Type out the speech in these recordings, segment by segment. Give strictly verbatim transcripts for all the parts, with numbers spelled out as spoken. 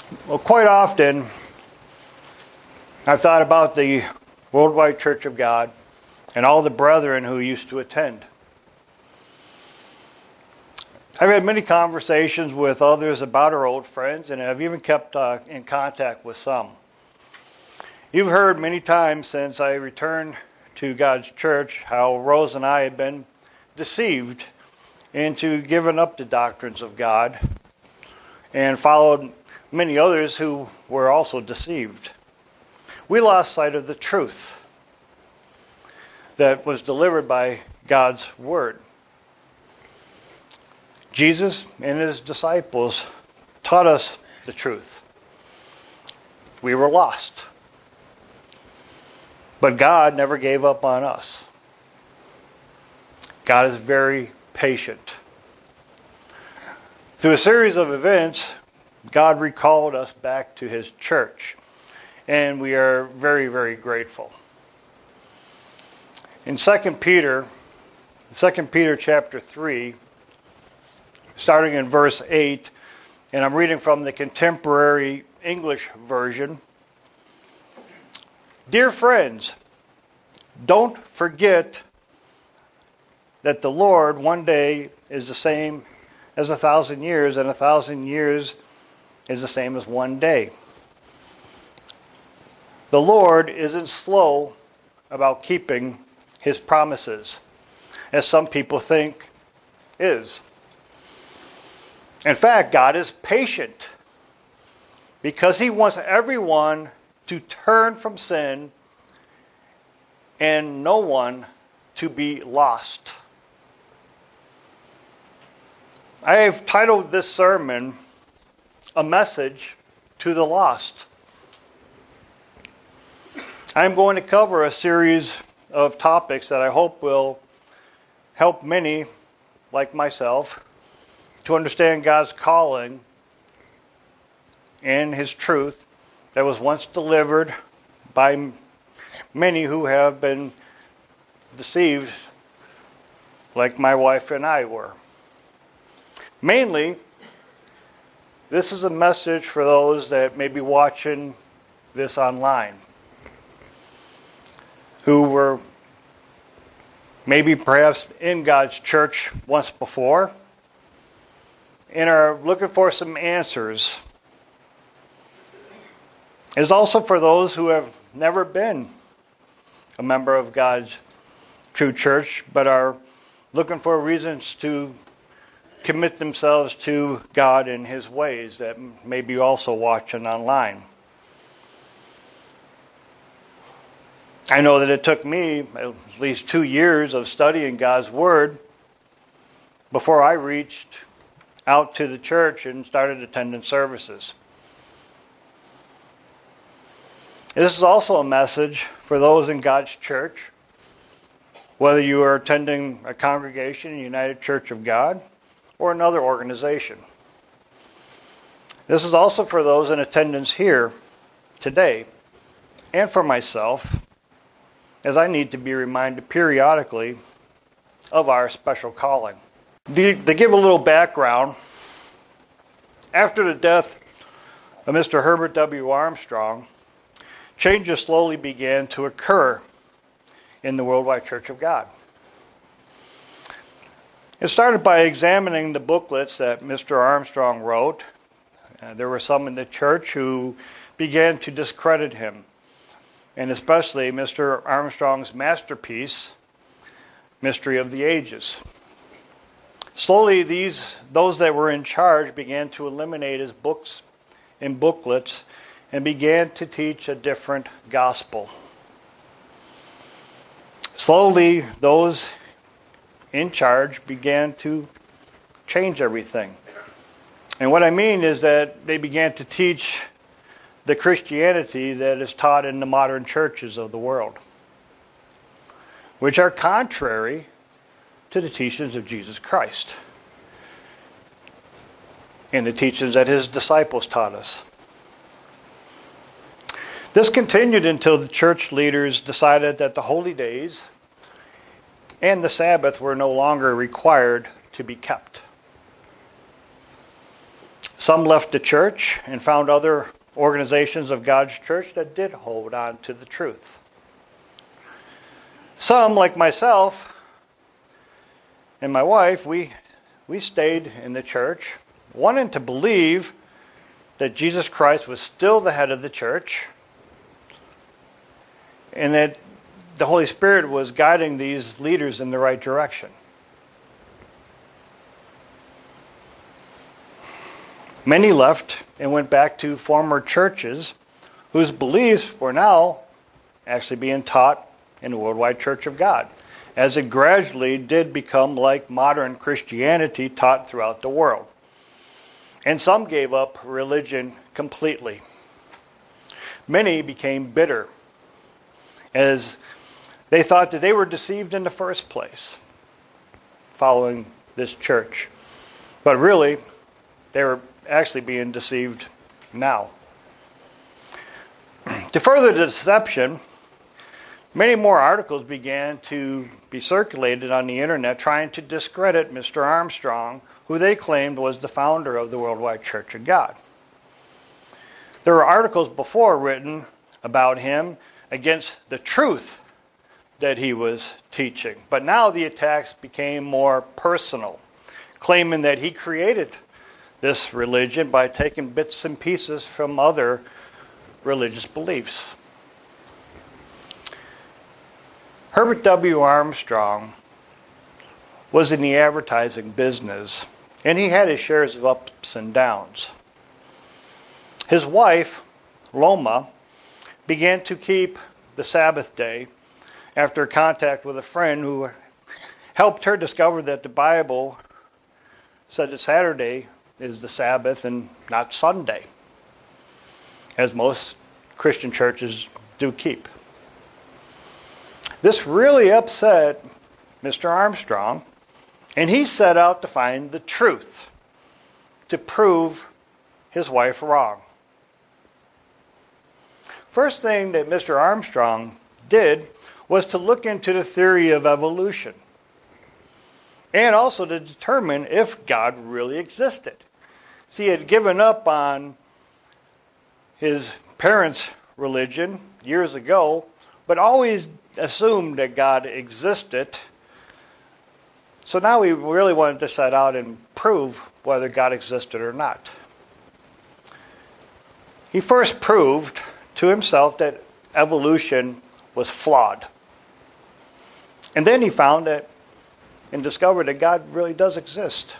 Well, quite often, I've thought about the Worldwide Church of God and all the brethren who used to attend. I've had many conversations with others about our old friends, and I've even kept uh, in contact with some. You've heard many times since I returned to God's church how Rose and I have been deceived into giving up the doctrines of God and followed many others who were also deceived. We lost sight of the truth that was delivered by God's Word. Jesus and his disciples taught us the truth. We were lost. But God never gave up on us. God is very patient. Through a series of events, God recalled us back to his church, and we are very, very grateful. In Second Peter, Second Peter chapter three, starting in verse eight, and I'm reading from the Contemporary English Version. Dear friends, don't forget that the Lord one day is the same as a thousand years, and a thousand years is the same as one day. The Lord isn't slow about keeping his promises, as some people think is. In fact, God is patient because he wants everyone to turn from sin and no one to be lost. I have titled this sermon, A Message to the Lost. I'm going to cover a series of topics that I hope will help many, like myself, to understand God's calling and his truth that was once delivered by many who have been deceived, like my wife and I were. Mainly, this is a message for those that may be watching this online, who were maybe perhaps in God's church once before and are looking for some answers. It's also for those who have never been a member of God's true church but are looking for reasons to commit themselves to God and his ways that may be also watching online. I know that it took me at least two years of studying God's Word before I reached out to the church and started attending services. This is also a message for those in God's church, whether you are attending a congregation, United Church of God, or another organization. This is also for those in attendance here today, and for myself, as I need to be reminded periodically of our special calling. To give a little background, after the death of Mister Herbert W. Armstrong, changes slowly began to occur in the Worldwide Church of God. It started by examining the booklets that Mister Armstrong wrote. Uh, there were some in the church who began to discredit him, and especially Mister Armstrong's masterpiece, Mystery of the Ages. Slowly, these those that were in charge began to eliminate his books and booklets and began to teach a different gospel. Slowly, those in charge began to change everything. And what I mean is that they began to teach the Christianity that is taught in the modern churches of the world, which are contrary to the teachings of Jesus Christ and the teachings that his disciples taught us. This continued until the church leaders decided that the holy days and the Sabbath were no longer required to be kept. Some left the church and found other organizations of God's church that did hold on to the truth. Some, like myself and my wife, we, we stayed in the church, wanting to believe that Jesus Christ was still the head of the church and that the Holy Spirit was guiding these leaders in the right direction. Many left and went back to former churches whose beliefs were now actually being taught in the Worldwide Church of God, as it gradually did become like modern Christianity taught throughout the world. And some gave up religion completely. Many became bitter, as they thought that they were deceived in the first place, following this church. But really, they were actually being deceived now. To further the deception, many more articles began to be circulated on the internet trying to discredit Mister Armstrong, who they claimed was the founder of the Worldwide Church of God. There were articles before written about him against the truth that he was teaching. But now the attacks became more personal, claiming that he created this religion by taking bits and pieces from other religious beliefs. Herbert W. Armstrong was in the advertising business, and he had his shares of ups and downs. His wife, Loma, began to keep the Sabbath day after contact with a friend who helped her discover that the Bible said that Saturday is the Sabbath and not Sunday, as most Christian churches do keep. This really upset Mister Armstrong, and he set out to find the truth, to prove his wife wrong. First thing that Mister Armstrong did was to look into the theory of evolution, and also to determine if God really existed. See, he had given up on his parents' religion years ago, but always assumed that God existed. So now he really wanted to set out and prove whether God existed or not. He first proved to himself that evolution was flawed. And then he found that and discovered that God really does exist.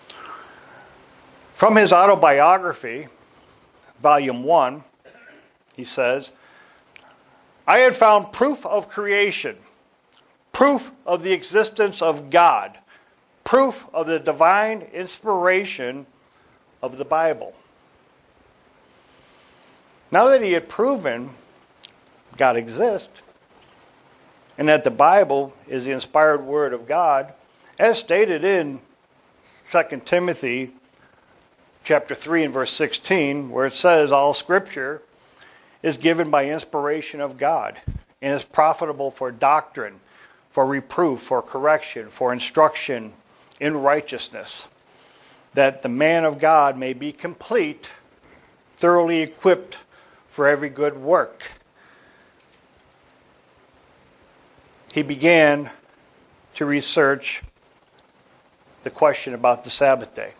From his autobiography, volume one, he says, I had found proof of creation, proof of the existence of God, proof of the divine inspiration of the Bible. Now that he had proven God exists, and that the Bible is the inspired word of God, as stated in Second Timothy chapter three and verse sixteen, where it says, all Scripture is given by inspiration of God and is profitable for doctrine, for reproof, for correction, for instruction in righteousness, that the man of God may be complete, thoroughly equipped for every good work. He began to research the question about the Sabbath day.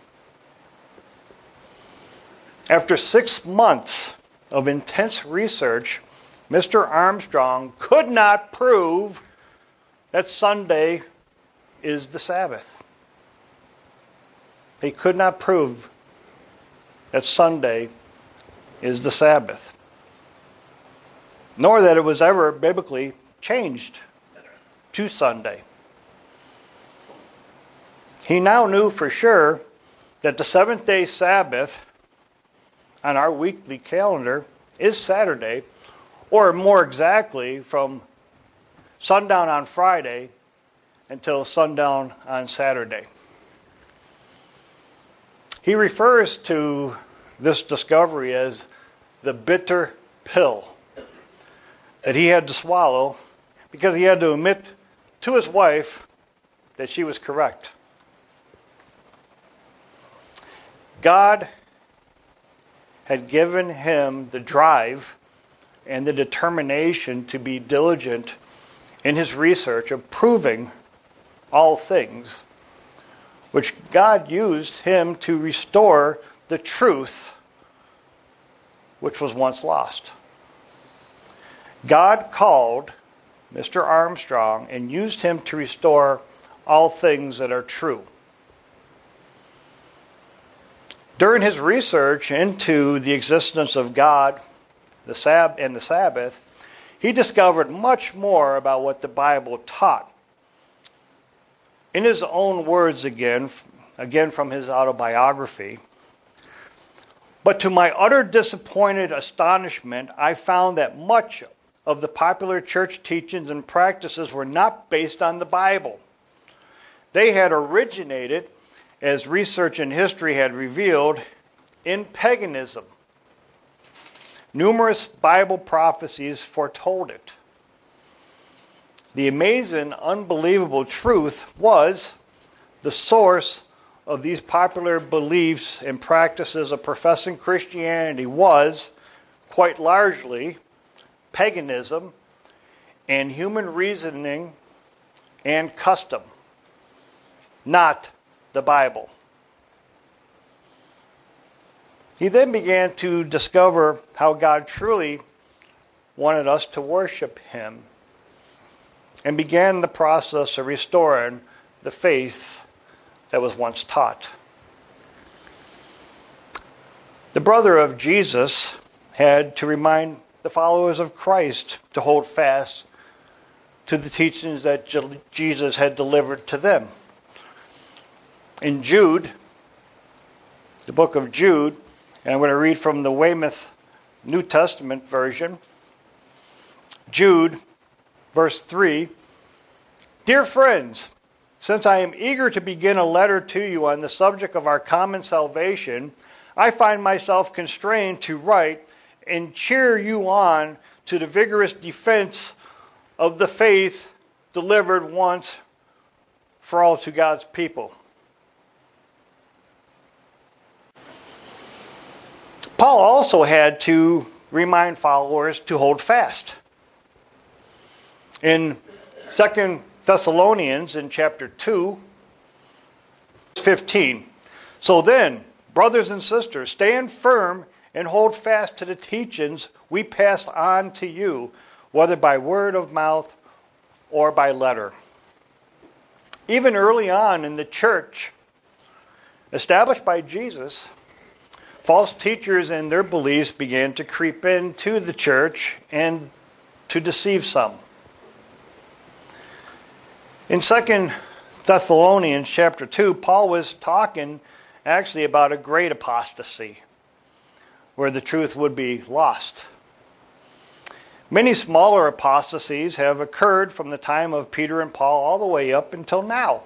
After six months of intense research, Mister Armstrong could not prove that Sunday is the Sabbath. He could not prove that Sunday is the Sabbath, nor that it was ever biblically changed to Sunday. He now knew for sure that the seventh-day Sabbath on our weekly calendar is Saturday, or more exactly from sundown on Friday until sundown on Saturday. He refers to this discovery as the bitter pill that he had to swallow because he had to admit to his wife that she was correct. God had given him the drive and the determination to be diligent in his research of proving all things, which God used him to restore the truth which was once lost. God called Mister Armstrong and used him to restore all things that are true. During his research into the existence of God the Sab- and the Sabbath, he discovered much more about what the Bible taught. In his own words again, again from his autobiography, "But to my utter disappointed astonishment, I found that much of the popular church teachings and practices were not based on the Bible. They had originated, as research and history had revealed, in paganism. Numerous Bible prophecies foretold it. The amazing, unbelievable truth was the source of these popular beliefs and practices of professing Christianity was, quite largely, paganism and human reasoning and custom, not the Bible." He then began to discover how God truly wanted us to worship him and began the process of restoring the faith that was once taught. The brother of Jesus had to remind the followers of Christ to hold fast to the teachings that Jesus had delivered to them. In Jude, the book of Jude, and I'm going to read from the Weymouth New Testament version. Jude, verse three. "Dear friends, since I am eager to begin a letter to you on the subject of our common salvation, I find myself constrained to write and cheer you on to the vigorous defense of the faith delivered once for all to God's people." Paul also had to remind followers to hold fast. In Second Thessalonians, in chapter two, fifteen, "So then, brothers and sisters, stand firm and hold fast to the teachings we passed on to you, whether by word of mouth or by letter." Even early on in the church, established by Jesus, false teachers and their beliefs began to creep into the church and to deceive some. In Second Thessalonians chapter two, Paul was talking actually about a great apostasy where the truth would be lost. Many smaller apostasies have occurred from the time of Peter and Paul all the way up until now.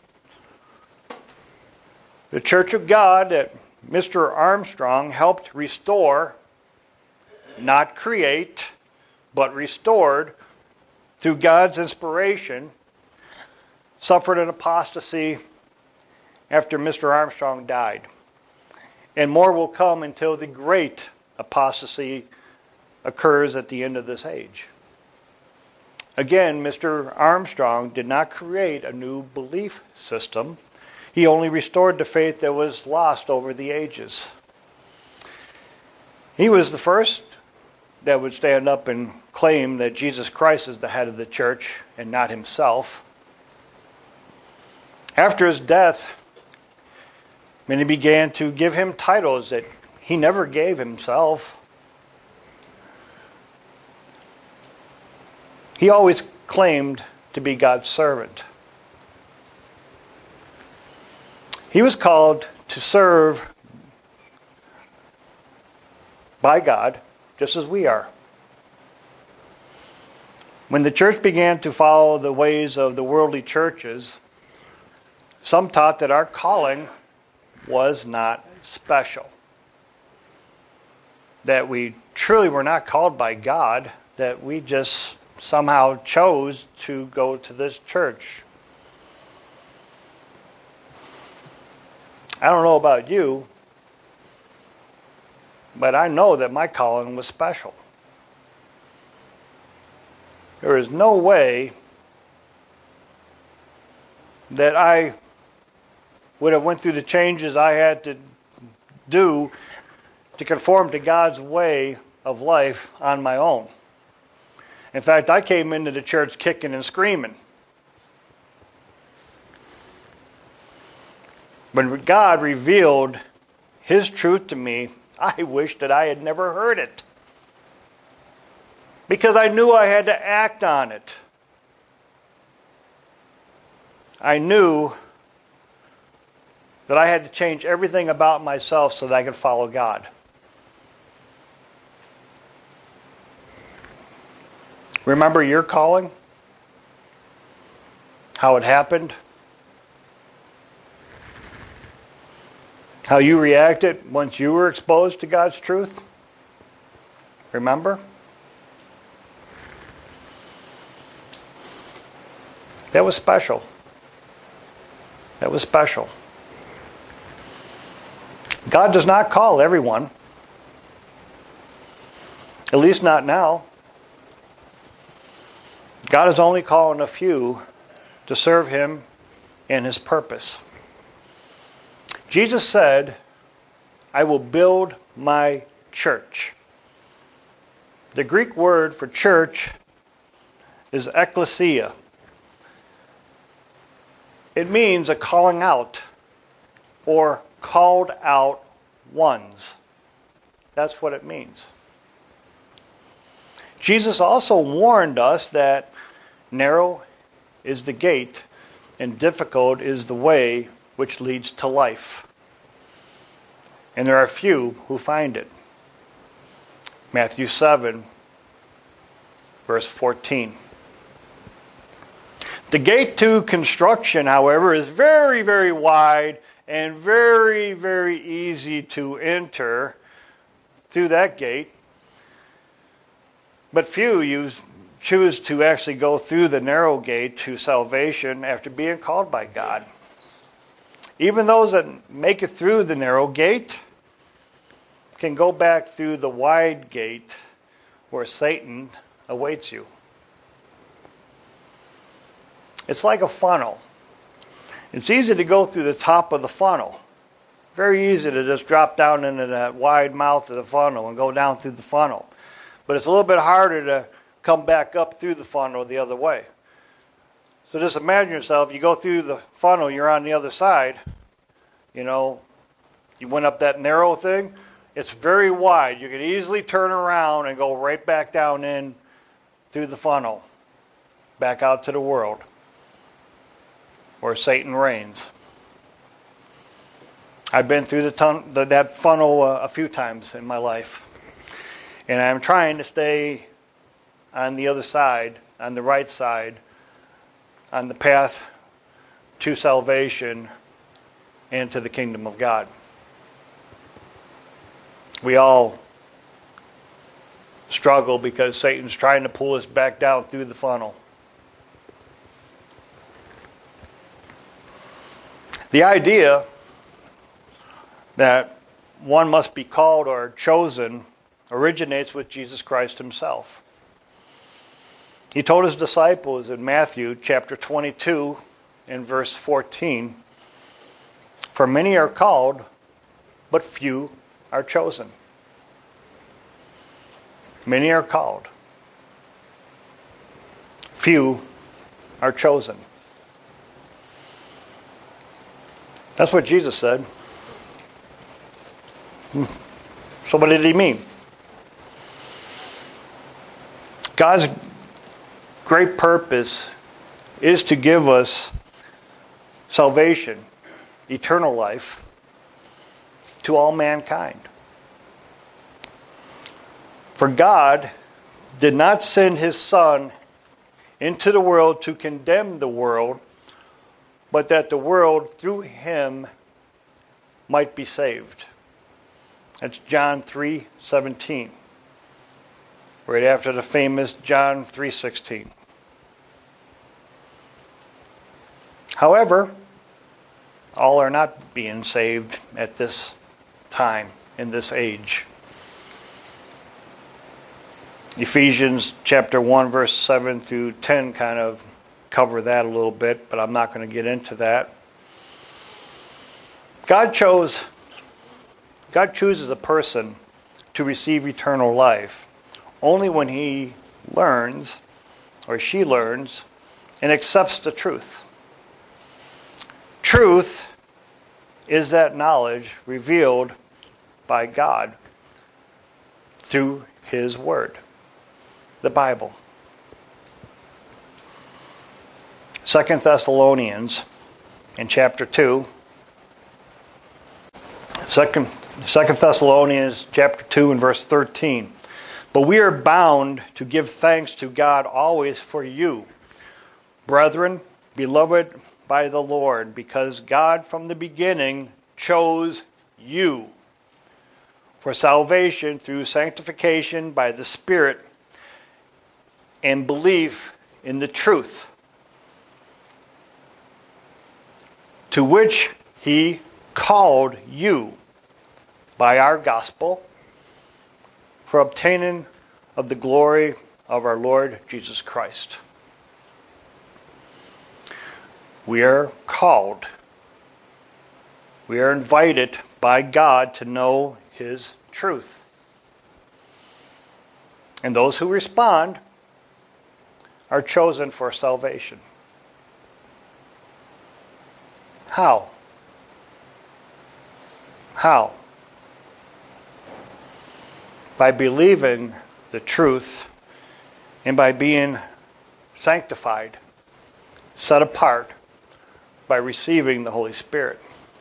The Church of God that Mister Armstrong helped restore, not create, but restored through God's inspiration, suffered an apostasy after Mister Armstrong died. And more will come until the great apostasy occurs at the end of this age. Again, Mister Armstrong did not create a new belief system. He only restored the faith that was lost over the ages. He was the first that would stand up and claim that Jesus Christ is the head of the church and not himself. After his death, many began to give him titles that he never gave himself. He always claimed to be God's servant. He was called to serve by God, just as we are. When the church began to follow the ways of the worldly churches, some taught that our calling was not special. That we truly were not called by God, that we just somehow chose to go to this church. I don't know about you, But I know that my calling was special. There is no way that I would have went through the changes I had to do to conform to God's way of life on my own. In fact, I came into the church kicking and screaming. When God revealed His truth to me, I wish that I had never heard it. Because I knew I had to act on it. I knew that I had to change everything about myself so that I could follow God. Remember your calling? How it happened? How you reacted once you were exposed to God's truth? Remember? That was special. That was special. God does not call everyone. At least not now. God is only calling a few to serve Him and His purpose. Jesus said, I will build my church. The Greek word for church is ekklesia. It means a calling out or called out ones. That's what it means. Jesus also warned us that narrow is the gate and difficult is the way which leads to life. And there are few who find it. Matthew seven, verse fourteen. The gate to construction, however, is very, very wide and very, very easy to enter through that gate. But few use, choose to actually go through the narrow gate to salvation after being called by God. Even those that make it through the narrow gate can go back through the wide gate where Satan awaits you. It's like a funnel. It's easy to go through the top of the funnel. Very easy to just drop down into that wide mouth of the funnel and go down through the funnel. But it's a little bit harder to come back up through the funnel the other way. So just imagine yourself, you go through the funnel, you're on the other side. You know, you went up that narrow thing. It's very wide. You can easily turn around and go right back down in through the funnel, back out to the world where Satan reigns. I've been through the ton- the, that funnel uh, a few times in my life. And I'm trying to stay on the other side, on the right side, on the path to salvation and to the kingdom of God. We all struggle because Satan's trying to pull us back down through the funnel. The idea that one must be called or chosen originates with Jesus Christ Himself. He told His disciples in Matthew chapter twenty-two and verse fourteen, "For many are called, but few are chosen." Many are called. Few are chosen. That's what Jesus said. So what did He mean? God's great purpose is to give us salvation, eternal life, to all mankind. For God did not send His Son into the world to condemn the world, but that the world through Him might be saved. That's John three seventeen. Right after the famous John three sixteen. However, all are not being saved at this time, in this age. Ephesians chapter one, verse seven through ten kind of cover that a little bit, but I'm not going to get into that. God chose, God chooses a person to receive eternal life only when he learns, or she learns, and accepts the truth. Truth is that knowledge revealed by God through his word, the Bible. Second Thessalonians in chapter two. Second, Second Thessalonians chapter two and verse thirteen. But we are bound to give thanks to God always for you, brethren, beloved by the Lord, because God from the beginning chose you for salvation through sanctification by the Spirit and belief in the truth, to which he called you by our gospel for obtaining of the glory of our Lord Jesus Christ. We are called, we are invited by God to know his truth. And those who respond are chosen for salvation. How? How? By believing the truth and by being sanctified, set apart, by receiving the Holy Spirit.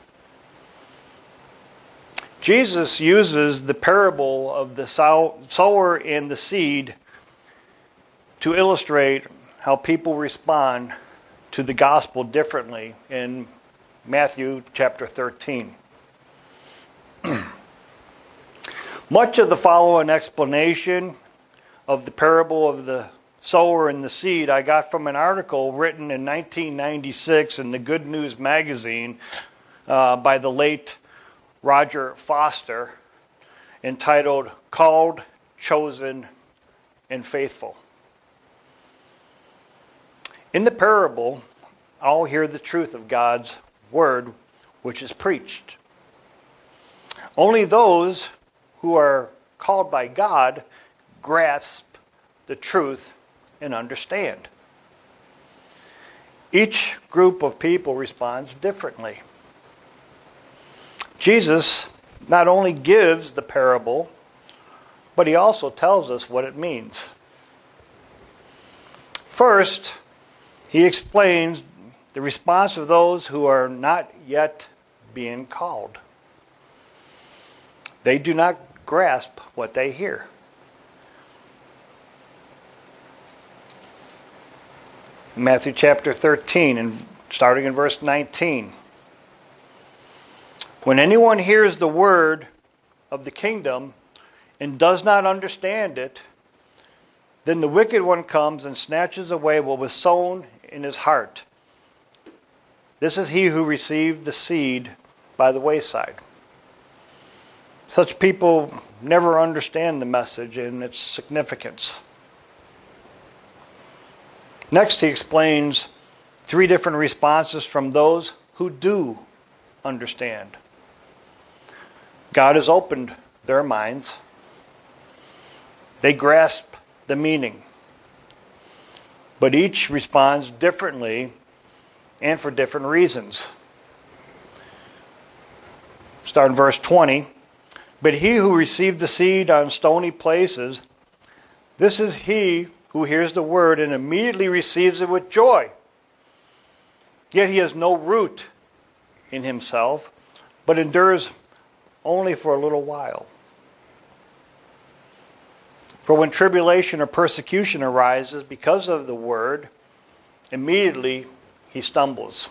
Jesus uses the parable of the sower and the seed to illustrate how people respond to the gospel differently in Matthew chapter thirteen. Much of the following explanation of the parable of the sower and the seed I got from an article written in nineteen ninety-six in the Good News magazine uh, by the late Roger Foster, entitled Called, Chosen, and Faithful. In the parable, all hear the truth of God's word, which is preached. Only those who are called by God grasp the truth and understand. Each group of people responds differently. Jesus not only gives the parable, but he also tells us what it means. First, he explains the response of those who are not yet being called. They do not grasp what they hear. Matthew chapter thirteen, and starting in verse nineteen. When anyone hears the word of the kingdom and does not understand it, then the wicked one comes and snatches away what was sown in his heart. This is he who received the seed by the wayside. Such people never understand the message and its significance. Next, he explains three different responses from those who do understand. God has opened their minds. They grasp the meaning. But each responds differently and for different reasons. Start in verse twenty. But he who received the seed on stony places, this is he who hears the word and immediately receives it with joy. Yet he has no root in himself, but endures only for a little while. For when tribulation or persecution arises because of the word, immediately he stumbles.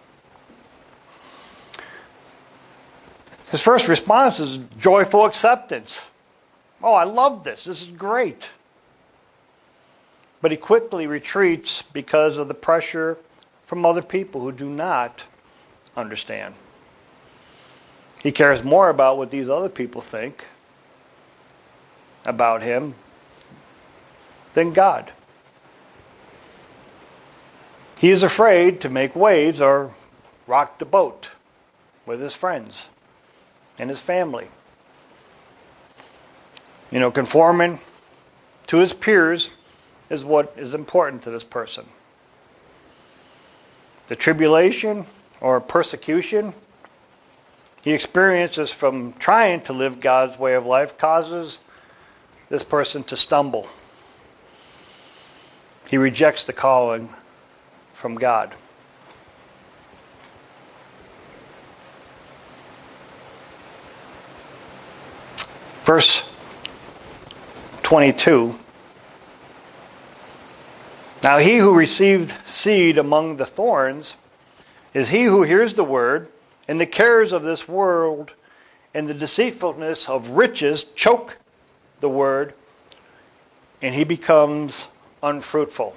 His first response is joyful acceptance. Oh, I love this. This is great. But he quickly retreats because of the pressure from other people who do not understand. He cares more about what these other people think about him than God. He is afraid to make waves or rock the boat with his friends and his family. You know, conforming to his peers is what is important to this person. The tribulation or persecution he experiences from trying to live God's way of life causes this person to stumble. He rejects the calling from God. Verse twenty-two. Now he who received seed among the thorns is he who hears the word, and the cares of this world and the deceitfulness of riches choke the word, and he becomes unfruitful.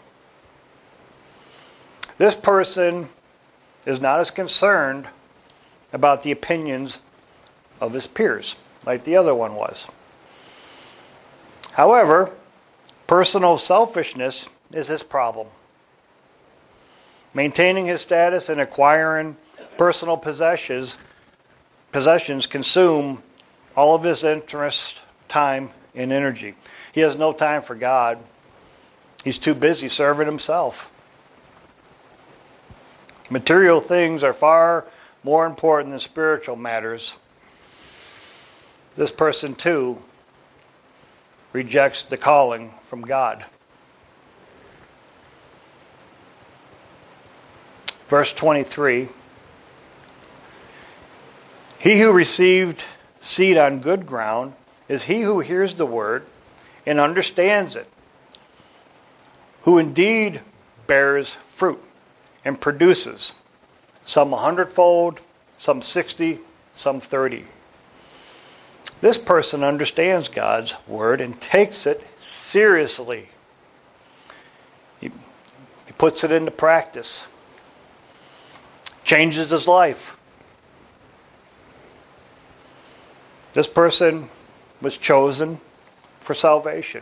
This person is not as concerned about the opinions of his peers like the other one was. However, personal selfishness is his problem. Maintaining his status and acquiring personal possessions possessions consume all of his interest, time, and energy. He has no time for God. He's too busy serving himself. Material things are far more important than spiritual matters. This person, too, rejects the calling from God. Verse twenty-three. He who received seed on good ground is he who hears the word and understands it, who indeed bears fruit and produces, some a hundredfold, some sixty, some thirty. This person understands God's word and takes it seriously. He, he puts it into practice. Changes his life. This person was chosen for salvation.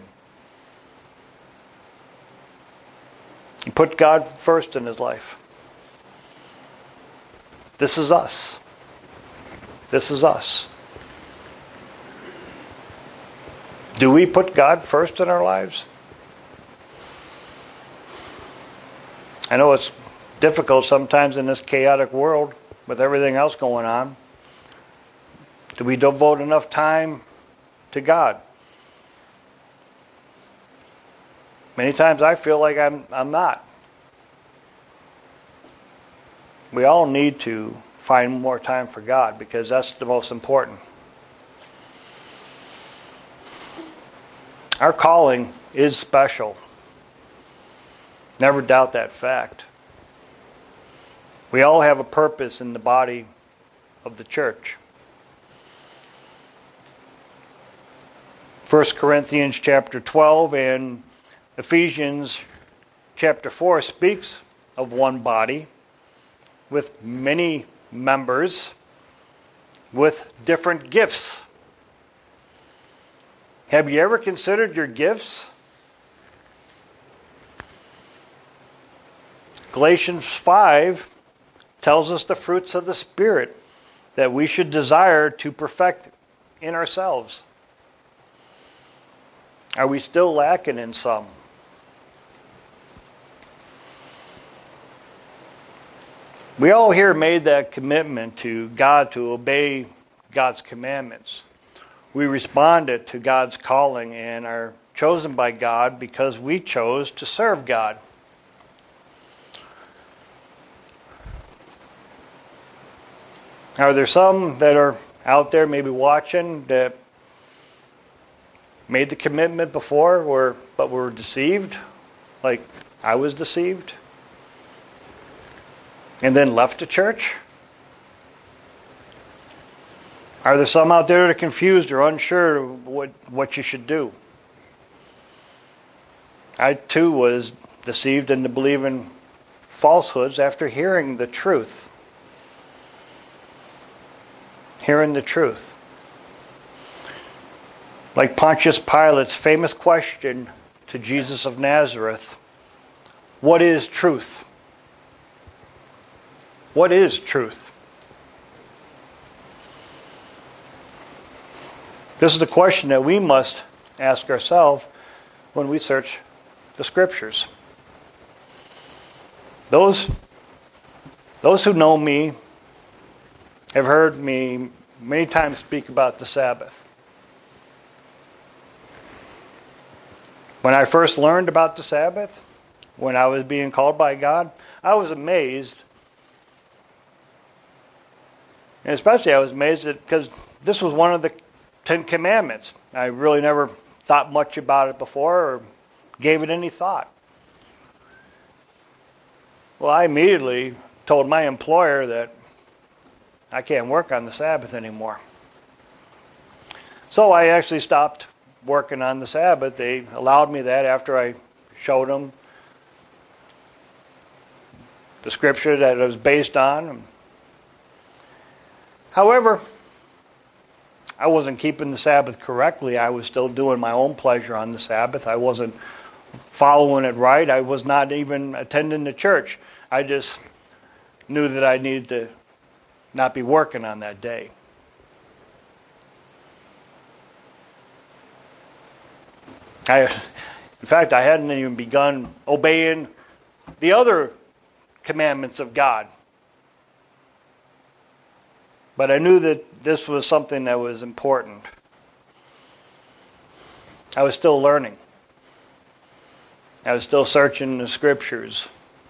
He put God first in his life. This is us. This is us. Do we put God first in our lives? I know it's difficult sometimes in this chaotic world with everything else going on. Do we devote enough time to God? Many times I feel like I'm I'm not. We all need to find more time for God because that's the most important. Our calling is special. Never doubt that fact. We all have a purpose in the body of the church. First Corinthians chapter twelve and Ephesians chapter four speaks of one body with many members with different gifts. Have you ever considered your gifts? Galatians five tells us the fruits of the Spirit that we should desire to perfect in ourselves. Are we still lacking in some? We all here made that commitment to God to obey God's commandments. We responded to God's calling and are chosen by God because we chose to serve God. Are there some that are out there maybe watching that made the commitment before were, but were deceived, like I was deceived, and then left the church? Are there some out there that are confused or unsure what, what you should do? I too was deceived into believing falsehoods after hearing the truth. Hearing the truth. Like Pontius Pilate's famous question to Jesus of Nazareth, what is truth? What is truth? This is the question that we must ask ourselves when we search the Scriptures. Those, those who know me have heard me many times speak about the Sabbath. When I first learned about the Sabbath, when I was being called by God, I was amazed. And especially I was amazed that because this was one of the Ten Commandments. I really never thought much about it before or gave it any thought. Well, I immediately told my employer that I can't work on the Sabbath anymore. So I actually stopped working on the Sabbath. They allowed me that after I showed them the scripture that it was based on. However, I wasn't keeping the Sabbath correctly. I was still doing my own pleasure on the Sabbath. I wasn't following it right. I was not even attending the church. I just knew that I needed to not be working on that day. I, in fact, I hadn't even begun obeying the other commandments of God. But I knew that this was something that was important. I was still learning. I was still searching the Scriptures.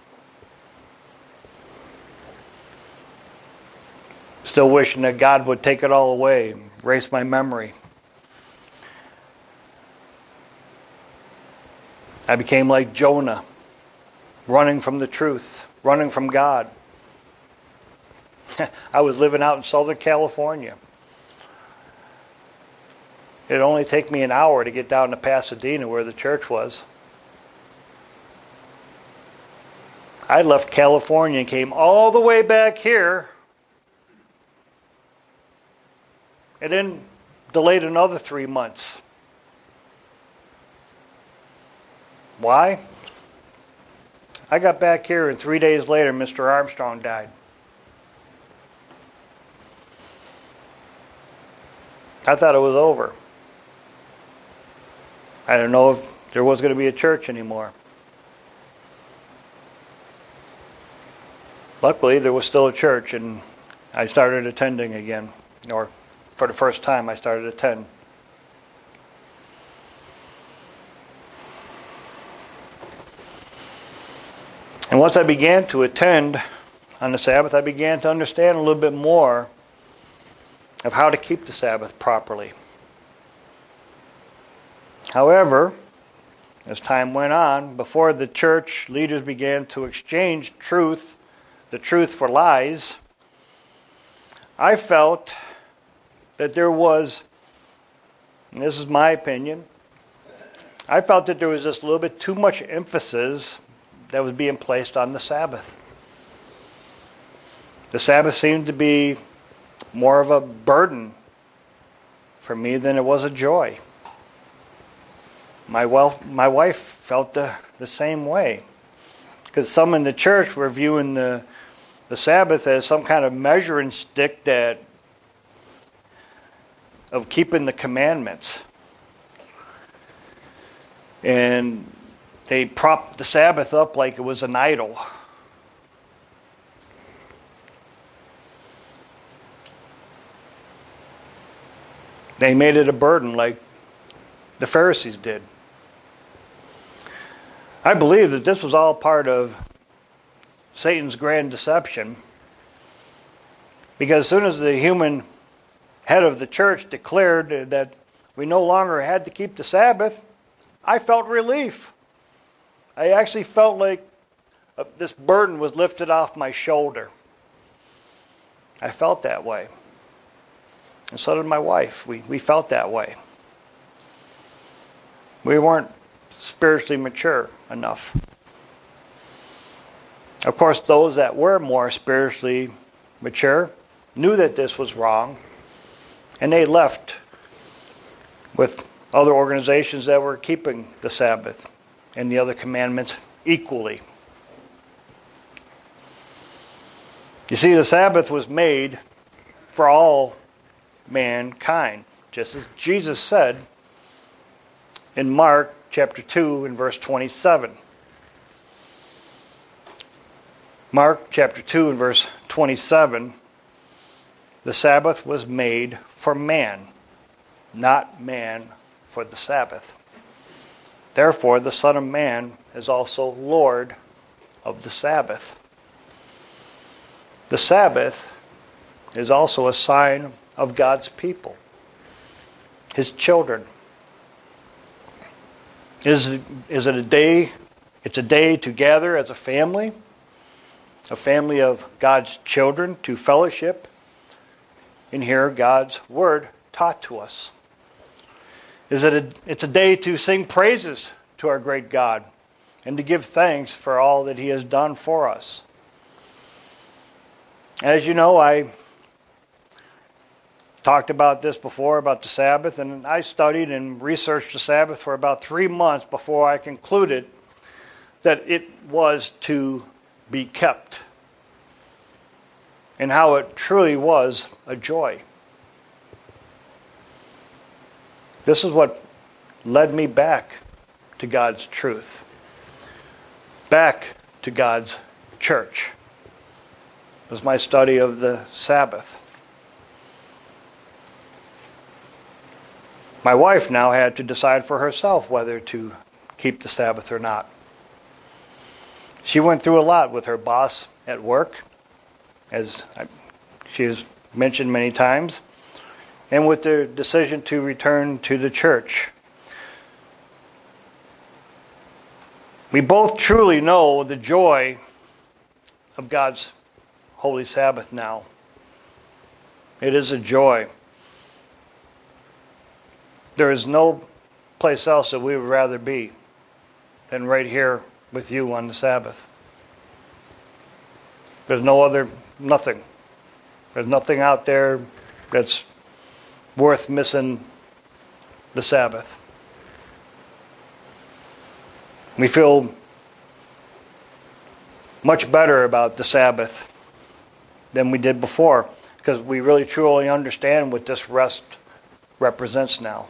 Still wishing that God would take it all away, erase my memory. I became like Jonah, running from the truth, running from God. I was living out in Southern California. It'd only take me an hour to get down to Pasadena where the church was. I left California and came all the way back here and then delayed another three months. Why? I got back here and three days later Mister Armstrong died. I thought it was over. I didn't know if there was going to be a church anymore. Luckily, there was still a church, and I started attending again. Or, for the first time, I started to attend. And once I began to attend on the Sabbath, I began to understand a little bit more of how to keep the Sabbath properly. However, as time went on, before the church leaders began to exchange truth, the truth for lies, I felt that there was, and this is my opinion, I felt that there was just a little bit too much emphasis that was being placed on the Sabbath. The Sabbath seemed to be more of a burden for me than it was a joy. My, well, my wife felt the, the same way. Because some in the church were viewing the, the Sabbath as some kind of measuring stick that of keeping the commandments. And they propped the Sabbath up like it was an idol. They made it a burden like the Pharisees did. I believe that this was all part of Satan's grand deception, because as soon as the human head of the church declared that we no longer had to keep the Sabbath, I felt relief. I actually felt like this burden was lifted off my shoulder. I felt that way. And so did my wife. We, we felt that way. We weren't spiritually mature enough. Of course, those that were more spiritually mature knew that this was wrong, and they left with other organizations that were keeping the Sabbath and the other commandments equally. You see, the Sabbath was made for all mankind, just as Jesus said in Mark chapter two and verse twenty-seven. Mark chapter two and verse twenty-seven, the Sabbath was made for man, not man for the Sabbath. Therefore, the Son of Man is also Lord of the Sabbath. The Sabbath is also a sign of God's people, His children. Is it, is it a day? It's a day to gather as a family, a family of God's children to fellowship and hear God's word taught to us. Is it a, it's a day to sing praises to our great God and to give thanks for all that He has done for us. As you know, I talked about this before, about the Sabbath, and I studied and researched the Sabbath for about three months before I concluded that it was to be kept, and how it truly was a joy. This is what led me back to God's truth, back to God's church. It was my study of the Sabbath. My wife now had to decide for herself whether to keep the Sabbath or not. She went through a lot with her boss at work, as she has mentioned many times, and with their decision to return to the church. We both truly know the joy of God's Holy Sabbath now. It is a joy. There is no place else that we would rather be than right here with you on the Sabbath. There's no other, nothing. There's nothing out there that's worth missing the Sabbath. We feel much better about the Sabbath than we did before, because we really truly understand what this rest represents now.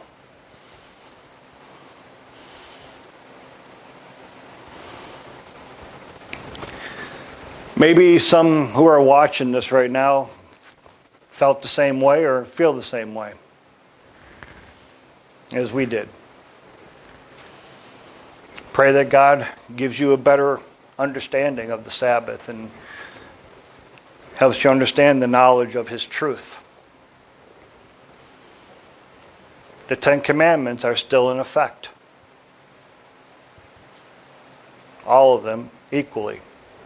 Maybe some who are watching this right now felt the same way or feel the same way as we did. Pray that God gives you a better understanding of the Sabbath and helps you understand the knowledge of His truth. The Ten Commandments are still in effect. All of them equally.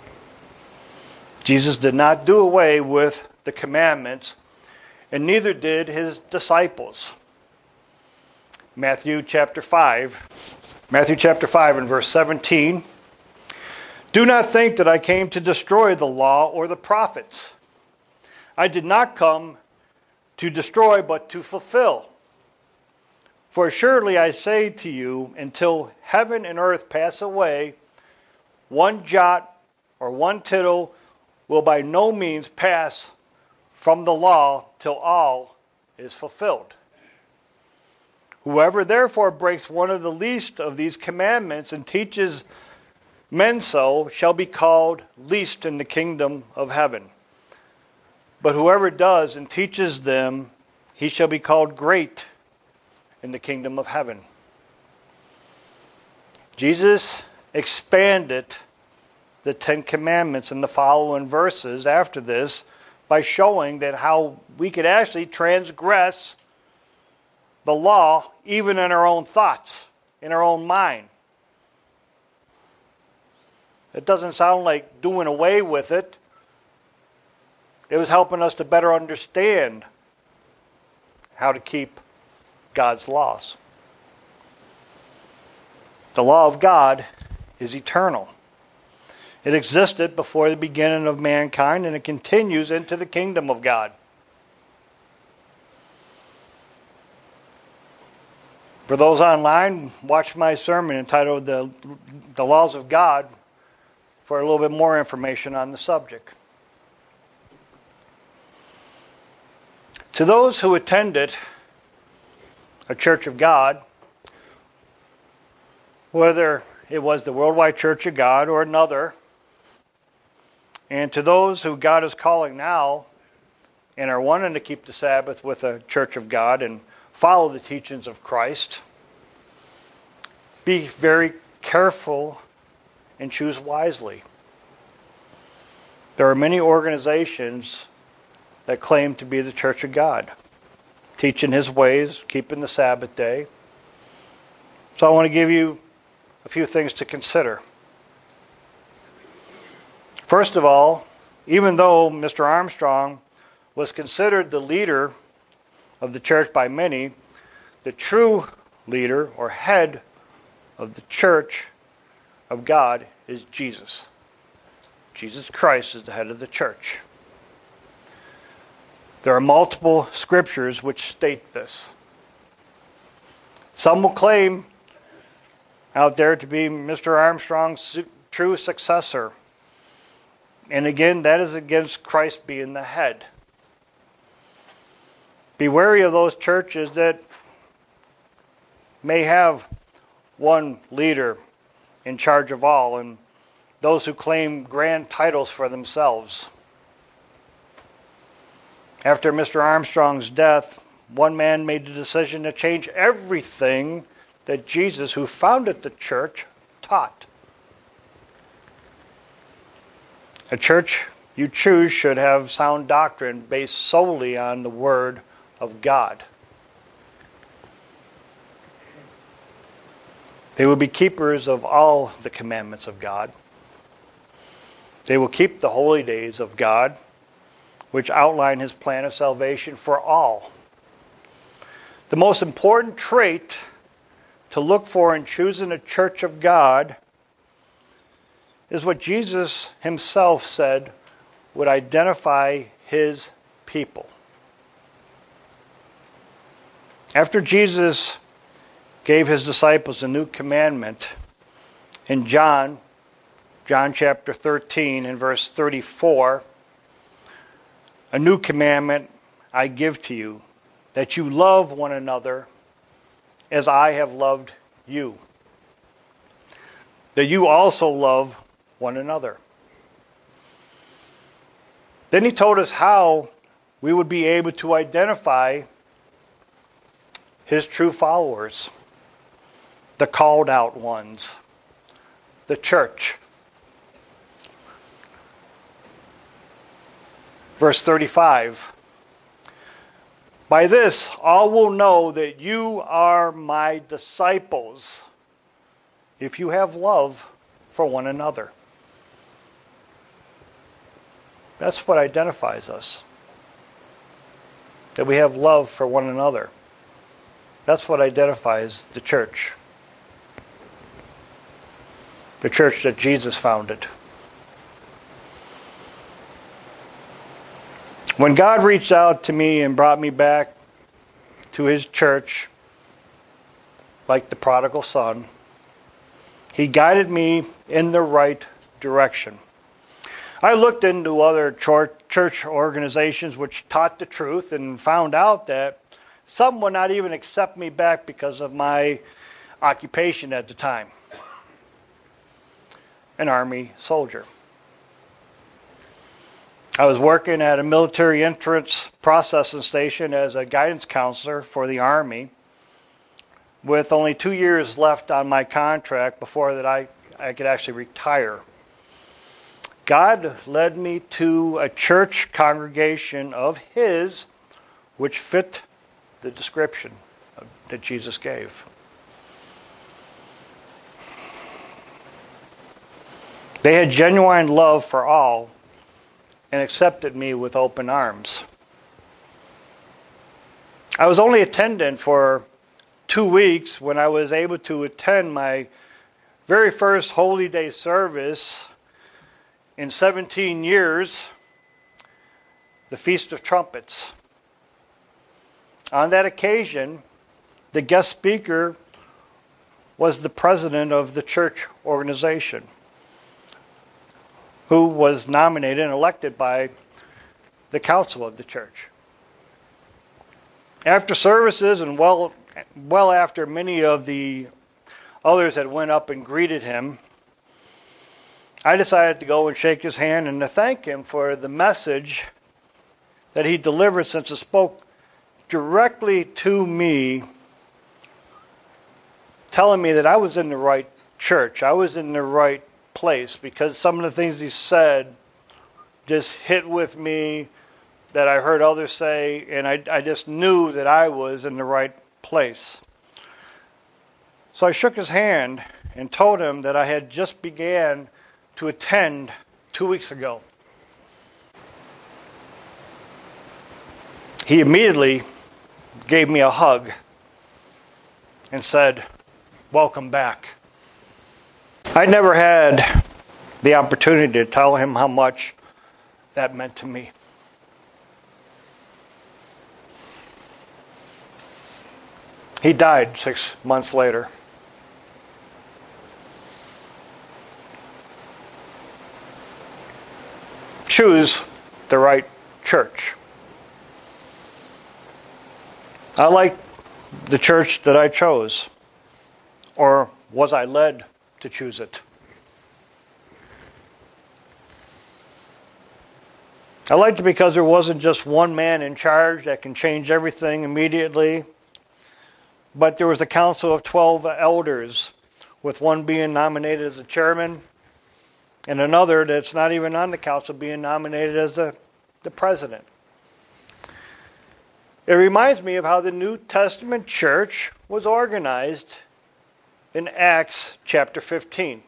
Jesus did not do away with the commandments, and neither did His disciples. Matthew chapter five. Matthew chapter five and verse seventeen. Do not think that I came to destroy the law or the prophets. I did not come to destroy, but to fulfill. For assuredly I say to you, until heaven and earth pass away, one jot or one tittle will by no means pass from the law till all is fulfilled. Whoever therefore breaks one of the least of these commandments and teaches men so shall be called least in the kingdom of heaven. But whoever does and teaches them, he shall be called great in the kingdom of heaven. Jesus expanded the Ten Commandments in the following verses after this by showing that how we could actually transgress the law even in our own thoughts, in our own mind. It doesn't sound like doing away with it. It was helping us to better understand how to keep God's laws. The law of God is eternal. It existed before the beginning of mankind, and it continues into the kingdom of God. For those online, watch my sermon entitled The, the Laws of God for a little bit more information on the subject. To those who attended a Church of God, whether it was the Worldwide Church of God or another, and to those who God is calling now and are wanting to keep the Sabbath with a Church of God and follow the teachings of Christ, be very careful and choose wisely. There are many organizations that claim to be the Church of God, teaching His ways, keeping the Sabbath day. So I want to give you a few things to consider. First of all, even though Mister Armstrong was considered the leader of the church by many, the true leader or head of the Church of God is Jesus. Jesus Christ is the head of the church. There are multiple scriptures which state this. Some will claim out there to be Mister Armstrong's true successor. And again, that is against Christ being the head. Be wary of those churches that may have one leader in charge of all, and those who claim grand titles for themselves. After Mister Armstrong's death, one man made the decision to change everything that Jesus, who founded the church, taught. A church you choose should have sound doctrine based solely on the Word of God. They will be keepers of all the commandments of God. They will keep the holy days of God, which outline His plan of salvation for all. The most important trait to look for in choosing a church of God is what Jesus Himself said would identify His people. After Jesus gave His disciples a new commandment in John, John chapter thirteen and verse thirty-four, a new commandment I give to you, that you love one another as I have loved you, that you also love one another. Then He told us how we would be able to identify His true followers, the called out ones, the church. Verse thirty-five, by this all will know that you are my disciples, if you have love for one another. That's what identifies us, that we have love for one another. That's what identifies the church, the church that Jesus founded. When God reached out to me and brought me back to His church, like the prodigal son, He guided me in the right direction. I looked into other church organizations which taught the truth and found out that some would not even accept me back because of my occupation at the time, an Army soldier. I was working at a military entrance processing station as a guidance counselor for the Army, with only two years left on my contract before that I, I could actually retire. God led me to a church congregation of His which fit the description that Jesus gave. They had genuine love for all and accepted me with open arms. I was only attendant for two weeks when I was able to attend my very first Holy Day service in seventeen years, the Feast of Trumpets. On that occasion, the guest speaker was the president of the church organization, who was nominated and elected by the council of the church. After services and well, well after many of the others had went up and greeted him, I decided to go and shake his hand and to thank him for the message that he delivered, since it spoke directly to me, telling me that I was in the right church. I was in the right place, because some of the things he said just hit with me that I heard others say, and I, I just knew that I was in the right place. So I shook his hand and told him that I had just began to attend two weeks ago. He immediately gave me a hug and said, "Welcome back." I never had the opportunity to tell him how much that meant to me. He died six months later. Choose the right church. I like the church that I chose. Or was I led to choose it? I liked it because there wasn't just one man in charge that can change everything immediately, but there was a council of twelve elders, with one being nominated as a chairman, and another that's not even on the council being nominated as the, the president. It reminds me of how the New Testament church was organized in Acts chapter fifteen.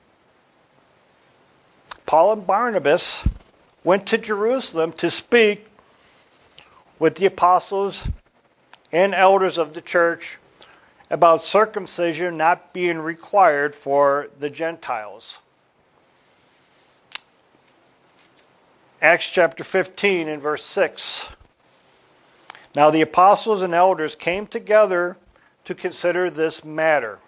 Paul and Barnabas went to Jerusalem to speak with the apostles and elders of the church about circumcision not being required for the Gentiles. Acts chapter fifteen and verse six. Now the apostles and elders came together to consider this matter.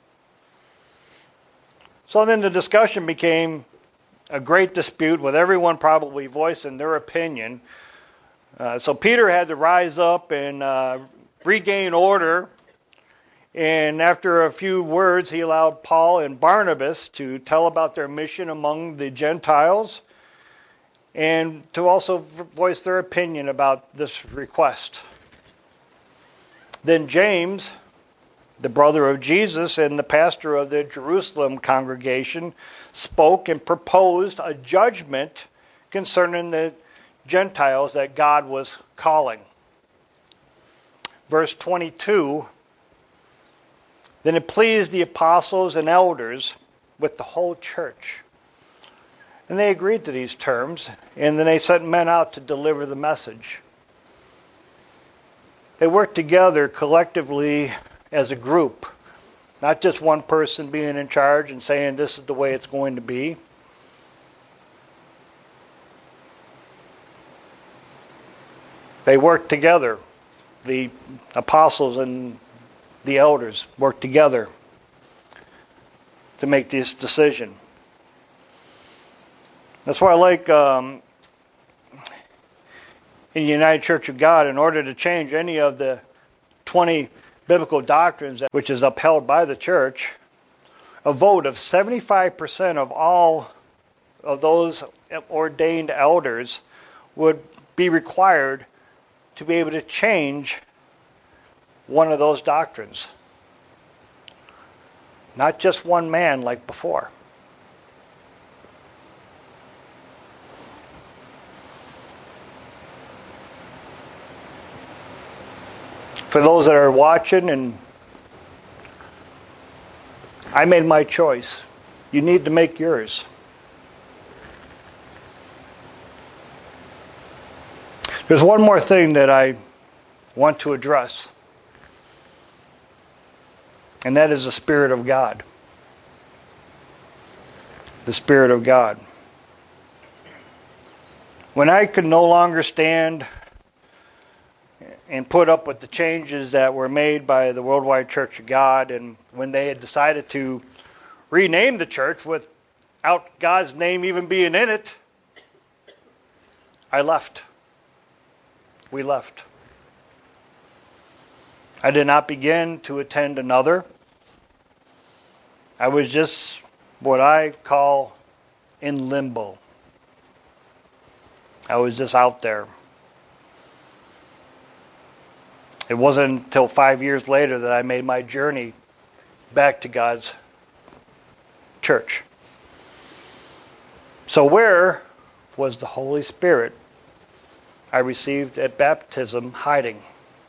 So then the discussion became a great dispute, with everyone probably voicing their opinion. Uh, so Peter had to rise up and uh, regain order. And after a few words, he allowed Paul and Barnabas to tell about their mission among the Gentiles, and to also voice their opinion about this request. Then James, the brother of Jesus and the pastor of the Jerusalem congregation, spoke and proposed a judgment concerning the Gentiles that God was calling. Verse twenty-two, then it pleased the apostles and elders with the whole church. And they agreed to these terms, and then they sent men out to deliver the message. They worked together collectively as a group, not just one person being in charge and saying this is the way it's going to be. They worked together. The apostles and the elders worked together to make this decision. That's why I like um, in the United Church of God, in order to change any of the twenty biblical doctrines which is upheld by the church, a vote of seventy-five percent of all of those ordained elders would be required to be able to change one of those doctrines. Not just one man like before. For those that are watching, and I made my choice. You need to make yours. There's one more thing that I want to address, and that is the Spirit of God. The Spirit of God. When I could no longer stand and put up with the changes that were made by the Worldwide Church of God. And when they had decided to rename the church without God's name even being in it, I left. We left. I did not begin to attend another. I was just what I call in limbo. I was just out there. It wasn't until five years later that I made my journey back to God's church. So where was the Holy Spirit I received at baptism hiding?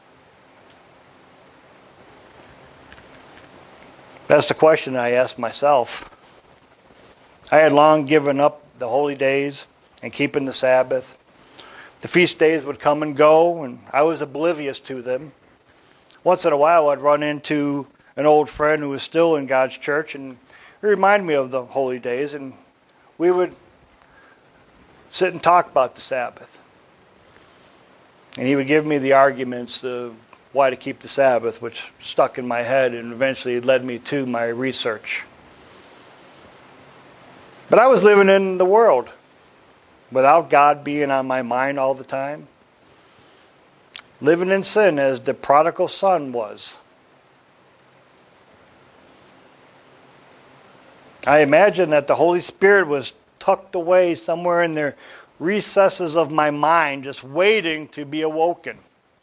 That's the question I asked myself. I had long given up the holy days and keeping the Sabbath. The feast days would come and go, and I was oblivious to them. Once in a while, I'd run into an old friend who was still in God's church, and he reminded me of the holy days, and we would sit and talk about the Sabbath. And he would give me the arguments of why to keep the Sabbath, which stuck in my head and eventually led me to my research. But I was living in the world without God being on my mind all the time. Living in sin as the prodigal son was. I imagine that the Holy Spirit was tucked away somewhere in the recesses of my mind, just waiting to be awoken.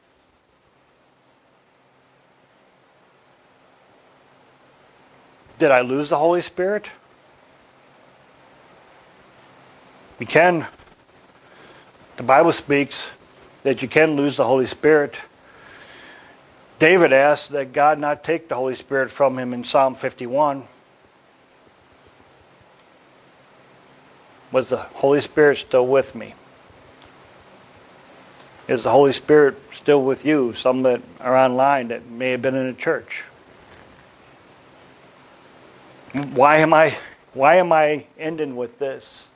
Did I lose the Holy Spirit? You can. The Bible speaks that you can lose the Holy Spirit. David asked that God not take the Holy Spirit from him in Psalm fifty-one. Was the Holy Spirit still with me? Is the Holy Spirit still with you? Some that are online that may have been in a church. Why am I why am I ending with this?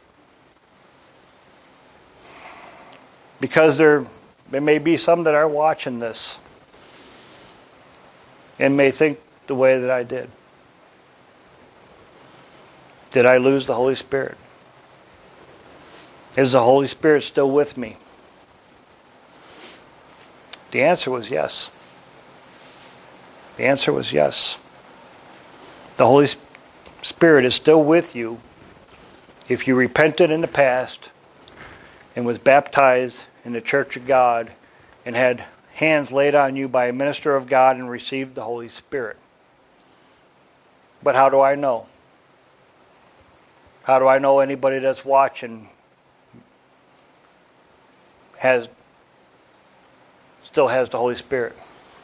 Because there, there may be some that are watching this and may think the way that I did. Did I lose the Holy Spirit? Is the Holy Spirit still with me? The answer was yes. The answer was yes. The Holy Spirit is still with you if you repented in the past and was baptized in the Church of God and had hands laid on you by a minister of God and received the Holy Spirit. But how do I know? How do I know anybody that's watching has still has the Holy Spirit?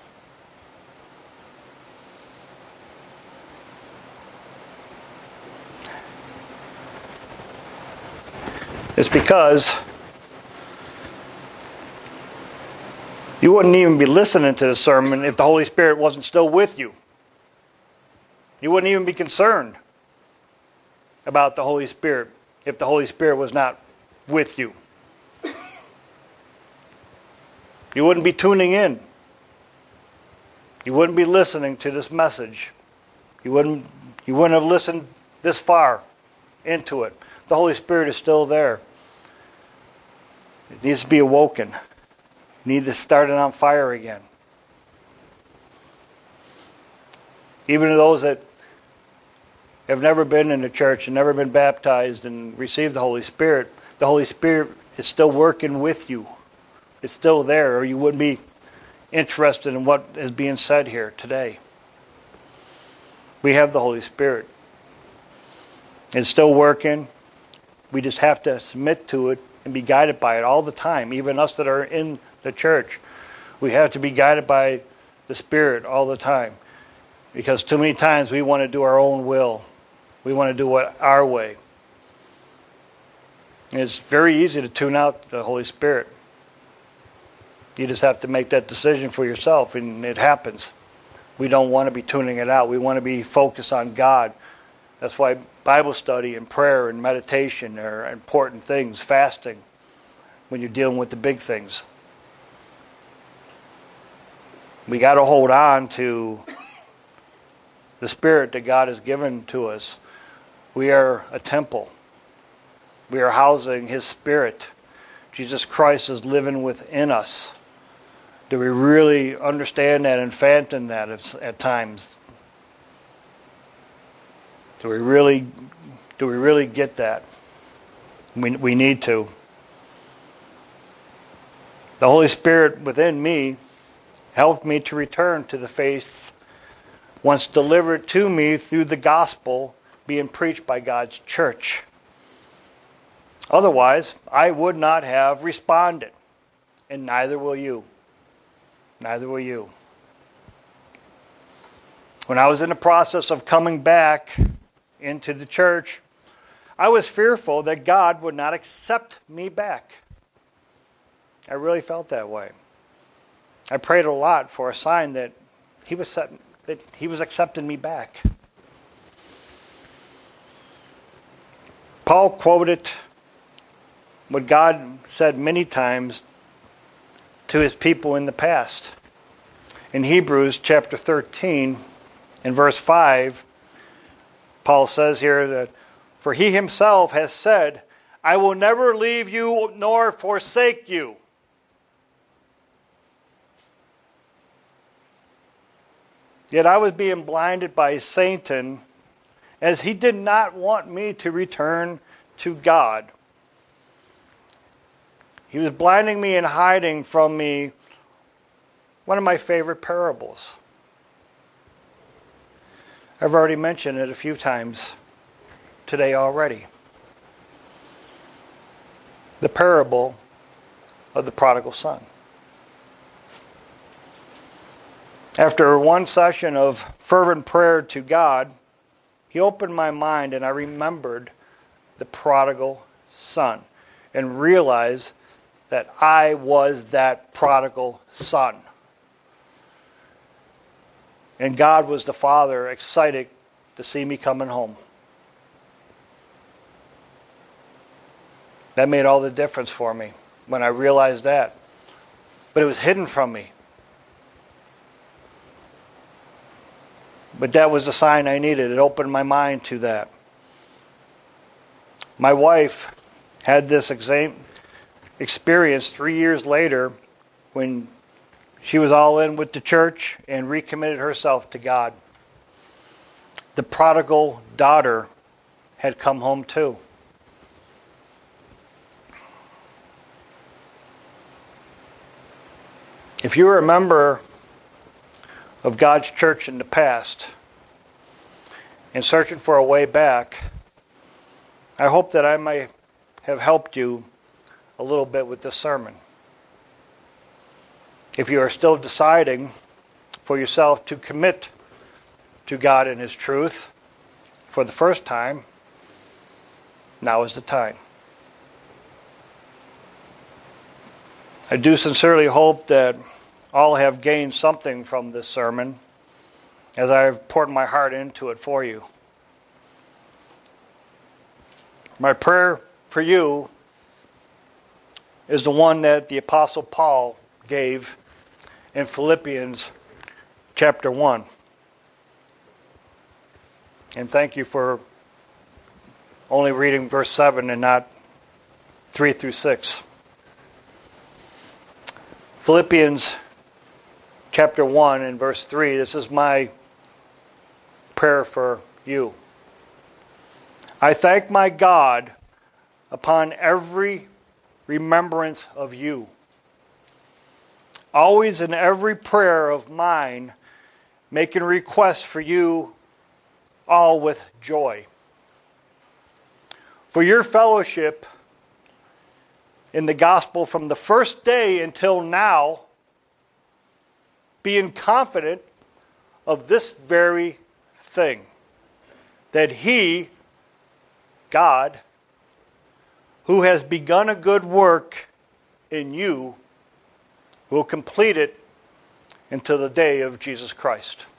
It's because you wouldn't even be listening to the sermon if the Holy Spirit wasn't still with you. You wouldn't even be concerned about the Holy Spirit if the Holy Spirit was not with you. You wouldn't be tuning in. You wouldn't be listening to this message. You wouldn't, you wouldn't have listened this far into it. The Holy Spirit is still there. It needs to be awoken. You need to start it on fire again. Even those that have never been in the church and never been baptized and received the Holy Spirit, the Holy Spirit is still working with you. It's still there, or you wouldn't be interested in what is being said here today. We have the Holy Spirit. It's still working. We just have to submit to it and be guided by it all the time. Even us that are in the church, we have to be guided by the Spirit all the time. Because too many times we want to do our own will. We want to do it our way. And it's very easy to tune out the Holy Spirit. You just have to make that decision for yourself, and it happens. We don't want to be tuning it out. We want to be focused on God. That's why Bible study and prayer and meditation are important things. Fasting, when you're dealing with the big things. We got to hold on to the Spirit that God has given to us. We are a temple. We are housing His Spirit. Jesus Christ is living within us. Do we really understand that and fathom that at times? Do we really, do we really get that? We, we need to. The Holy Spirit within me helped me to return to the faith once delivered to me through the gospel being preached by God's church. Otherwise, I would not have responded, and neither will you. Neither will you. When I was in the process of coming back into the church, I was fearful that God would not accept me back. I really felt that way. I prayed a lot for a sign that He was set, that He was accepting me back. Paul quoted what God said many times to His people in the past. In Hebrews chapter thirteen, in verse five, Paul says here that, "For He Himself has said, I will never leave you nor forsake you." Yet I was being blinded by Satan, as he did not want me to return to God. He was blinding me and hiding from me one of my favorite parables. I've already mentioned it a few times today already. The parable of the prodigal son. After one session of fervent prayer to God, He opened my mind and I remembered the prodigal son and realized that I was that prodigal son. And God was the Father, excited to see me coming home. That made all the difference for me when I realized that. But it was hidden from me. But that was the sign I needed. It opened my mind to that. My wife had this exam- experience three years later when she was all in with the church and recommitted herself to God. The prodigal daughter had come home too. If you are a member of God's church in the past and searching for a way back, I hope that I may have helped you a little bit with this sermon. If you are still deciding for yourself to commit to God and His truth for the first time, now is the time. I do sincerely hope that all have gained something from this sermon as I have poured my heart into it for you. My prayer for you is the one that the Apostle Paul gave in Philippians chapter one. And thank you for only reading verse seven and not three through six. Philippians chapter one and verse three, this is my prayer for you. I thank my God upon every remembrance of you, always in every prayer of mine, making requests for you all with joy, for your fellowship in the gospel from the first day until now, being confident of this very thing, that He, God, who has begun a good work in you, will complete it until the day of Jesus Christ.